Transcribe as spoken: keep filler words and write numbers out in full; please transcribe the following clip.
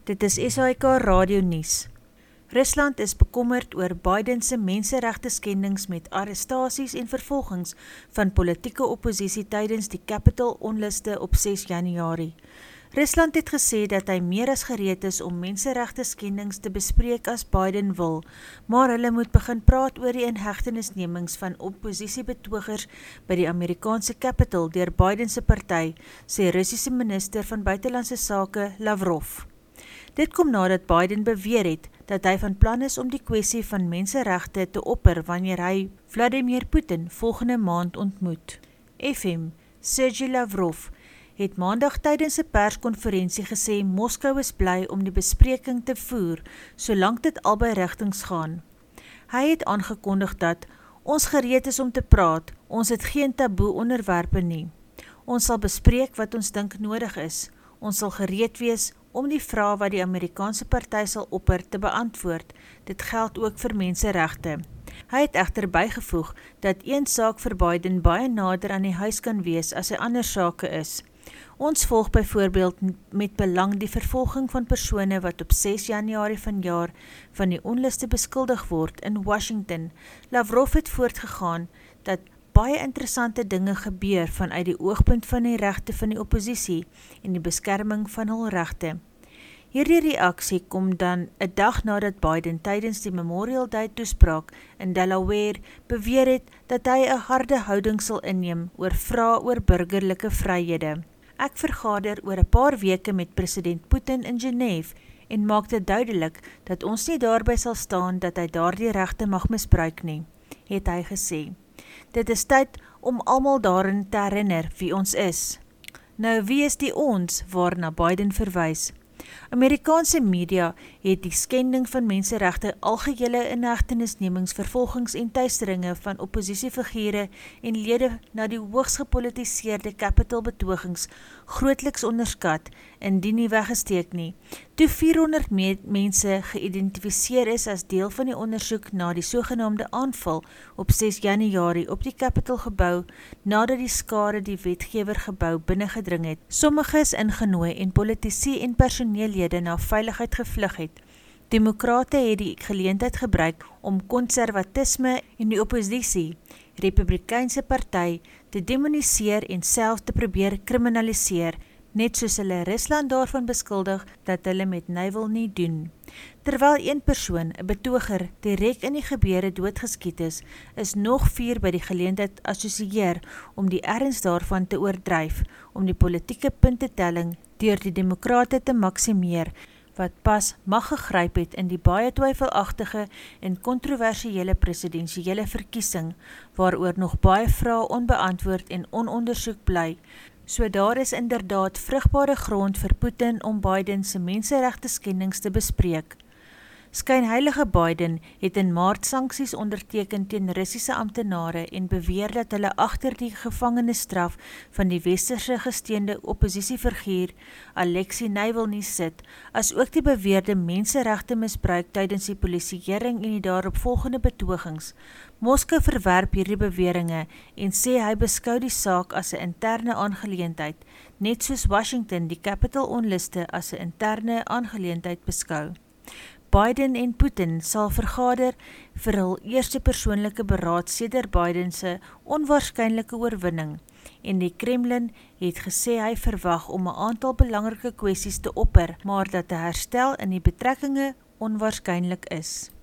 Dit is S A I K Radio Nuus. Rusland is bekommerd oor Biden se menseregte skendings met arrestasies en vervolgings van politieke opposisie tydens die Capitol onluste op ses Januarie. Rusland het gesê dat hy meer as gereed is om menseregte skendings te bespreek as Biden wil, maar hulle moet begin praat oor die inhegtenisnemings van oppositiebetogers by die Amerikaanse Capitol deur Biden se party, sê Russiese minister van buitelandse sake Lavrov. Dit kom nadat Biden beweer het dat hy van plan is om die kwessie van menseregte te opper wanneer hy Vladimir Putin volgende maand ontmoet. F M Sergey Lavrov het maandag tydens 'n perskonferensie gesê Moskou is bly om die bespreking te voer, solank dit albei rigtings gaan. Hy het aangekondig dat ons gereed is om te praat, ons het geen taboe onderwerpe nie. Ons sal bespreek wat ons dink nodig is. Ons sal gereed wees om die vraag wat die Amerikaanse party sal opper te beantwoord. Dit geld ook vir menseregte. Hy het egter bygevoeg dat een saak vir Biden baie nader aan die huis kan wees as hy ander sake is. Ons volg byvoorbeeld met belang die vervolging van persone wat op ses Januarie vanjaar van die onluste beskuldig word in Washington. Lavrov het voortgegaan dat baie interessante dinge gebeur vanuit die oogpunt van die regte van die oppositie en die beskerming van hul regte. Hierdie reaksie kom dan 'n dag nadat Biden tydens die Memorial Day toespraak in Delaware beweer het dat hy 'n harde houding sal inneem oor vrae oor burgerlike vryhede. Ek vergader oor 'n paar weke met president Putin in Genève en maak dit duidelik dat ons nie daarby sal staan dat hy daardie regte mag misbruik nie, het hy gesê. Dit is tyd om almal daarin te herinner wie ons is. Nou, wie is die ons waarna Biden verwys? Amerikaanse media het die skending van menseregte, algehele inhegtenisnemings, vervolgings en teisteringe van oppositiefigure en lede na die hoogs gepolitiseerde Capitol betogings grootliks onderskat, indien nie weggesteek nie. Toe vierhonderd me mense geïdentifiseer is as deel van die ondersoek na die sogenaamde aanval op ses Januarie op die Capitol gebou, nadat die skare die wetgewer gebou binnengedring het. Sommiges ingenooi en politici en personeellede na veiligheid gevlug het. Demokrate het die geleentheid gebruik om konservatisme en die oppositie, Republikeinse party, te demoniseer en self te probeer kriminaliseer, net soos hulle Rusland daarvan beskuldig dat hulle met nywil nie doen. Terwyl een persoon, 'n betoger, direk in die gebeure doodgeskiet is, is nog vier by die geleentheid assosieer om die erns daarvan te oordryf, om die politieke puntetelling deur die demokrate te maksimeer, wat pas mag gegryp het in die baie twyfelagtige en kontroversiële presidensiële verkiesing, waaroor nog baie vrae onbeantwoord en onondersoek bly. So daar is inderdaad vrugbare grond vir Putin om Biden se menseregte skendings te bespreek. Skynheilige Biden het in Maart sanksies onderteken teen Russiese amptenare en beweer dat hulle agter die gevangenisstraf van die westerse gesteende oppositiefiguur Alexei Navalny sit, as ook die beweerde menseregte misbruik tydens die polisieering en die daaropvolgende betogings. Moskou verwerp hierdie beweringe en sê hy beskou die saak as 'n interne aangeleentheid, net soos Washington die Capitol onluste as 'n interne aangeleentheid beskou. Biden en Putin sal vergader vir hul eerste persoonlike beraad sedert Biden se onwaarskynlike oorwinning, en die Kremlin het gesê hy verwag om 'n aantal belangrike kwessies te opper, maar dat 'n herstel in die betrekkinge onwaarskynlik is.